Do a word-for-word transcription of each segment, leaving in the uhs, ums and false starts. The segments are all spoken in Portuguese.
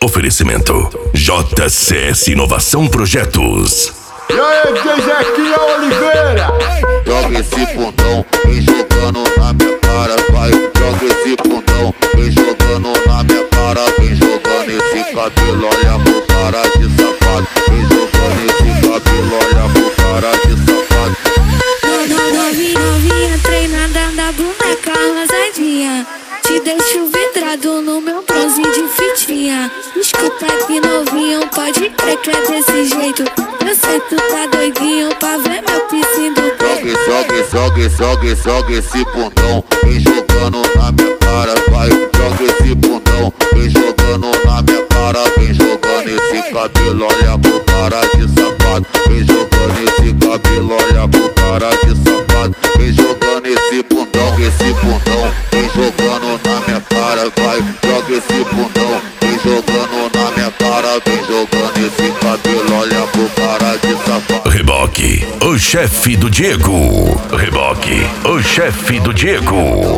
Oferecimento J C S Inovação Projetos. E aí, D J Zequinha Oliveira? Joga esse pontão, vem jogando na minha cara, vai. Joga esse pontão, vem jogando na minha cara, vem jogando esse cabelo, olha pro cara de safado. Vem jogando esse cabelo, olha pro cara de safado. Novinha, novinha, treinada da boneca rosadinha. Te deixo vidrado no meu bronze de fitinha. Escuta aqui, novinho, pode crer que é desse jeito. Eu sei que tu tá doidinho pra ver meu piscino do peito. Joga, joga, joga, joga esse pontão, vem jogando na minha cara, vai. Joga esse pontão, vem jogando na minha cara, vem jogando esse cabelo, olha pro cara de safado. Vem jogando esse cabelo, olha pro cara de safado. Vem jogando esse pontão, esse pontão, vem jogando na minha cara, vai. Joga esse pontão, vem jogando na minha cara, vem jogando esse cabelo, olha pro cara de safado. Reboque, o chefe do Diego. Reboque, o chefe do Diego.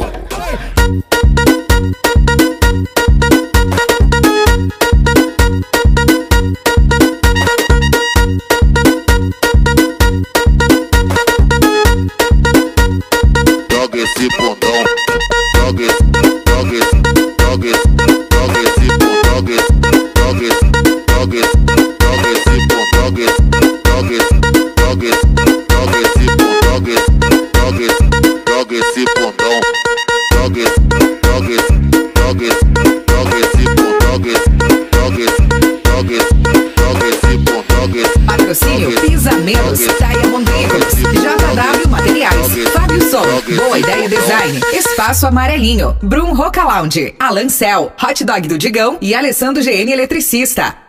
Joga esse pontão, joga esse, joga esse, joga esse, joga esse pontão, joga esse, joga esse, joga esse, joga esse pontão, joga esse, joga esse, joga esse, joga esse pontão, joga esse, joga esse, joga esse pontão, joga esse, joga esse, joga esse, joga esse pontão, joga esse, joga esse, joga esse, joga esse pontão, joga esse. Patrocínio Pisa Menos, Diamond Veículos, J W Materiais, Fábio Som, Boa Ideia Design, Espaço Amarelinho, Brum Roca Lounge, Alan Cell, Hot Dog do Digão e Alessandro G N Eletricista.